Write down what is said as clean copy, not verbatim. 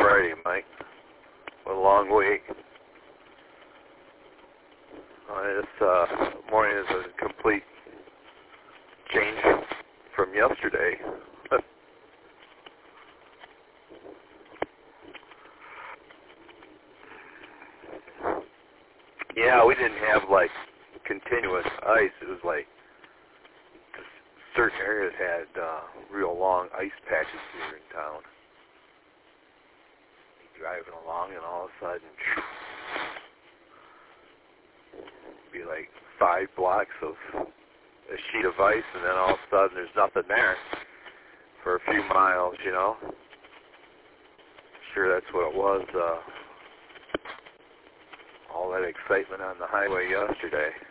Friday, Mike. What a long week. This morning is a complete change from yesterday. Yeah, we didn't have like continuous ice. It was like certain areas had real long ice patches here in town. You're driving along and all of a sudden be like 5 blocks of a sheet of ice, and then all of a sudden there's nothing there for a few miles, you know. Sure, that's what it was. All that excitement on the highway yesterday.